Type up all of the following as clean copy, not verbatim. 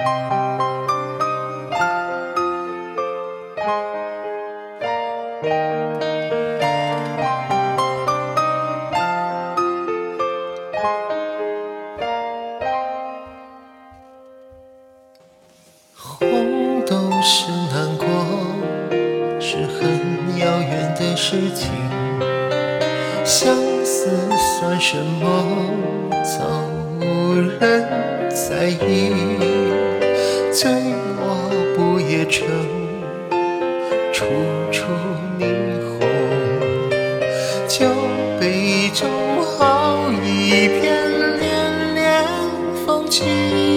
红豆是难过，是很遥远的事情。相思算什么？早无人在意。醉卧不夜城，处处霓虹。酒杯中好一片恋恋风景。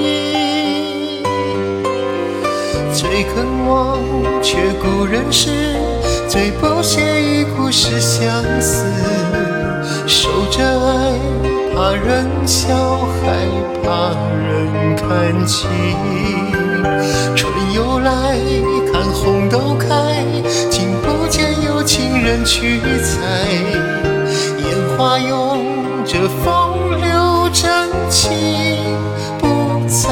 最肯忘却故人诗，最不屑一顾是相思。守着爱，怕人笑，害怕人看清。春又来，看红豆开，竟不见有情人去采。烟花拥着风流，真情不在。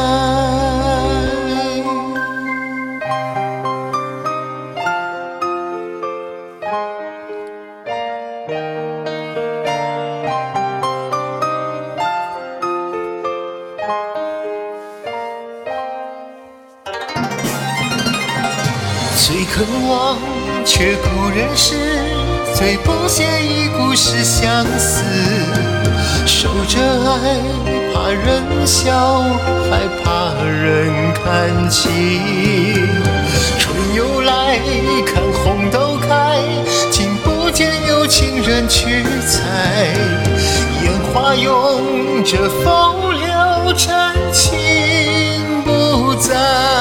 最肯忘却故人诗，最不屑一顾是相思。守着爱，怕人笑，害怕人看清。春又来，看红豆开，竟不见有情人去采。烟花拥着风流，真情不在。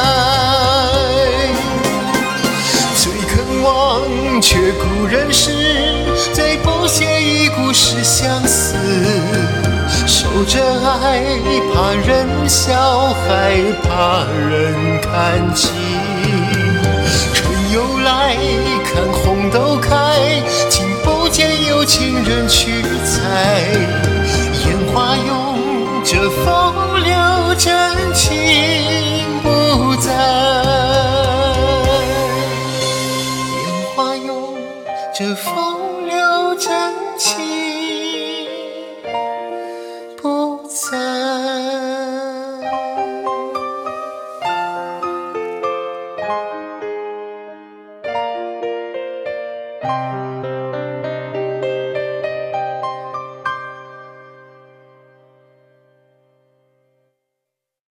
忘却故人诗，最不屑一顾是相思。守着爱，怕人笑，害怕人看清。春又来，看红豆开，竟不见有情人去采。烟花拥着风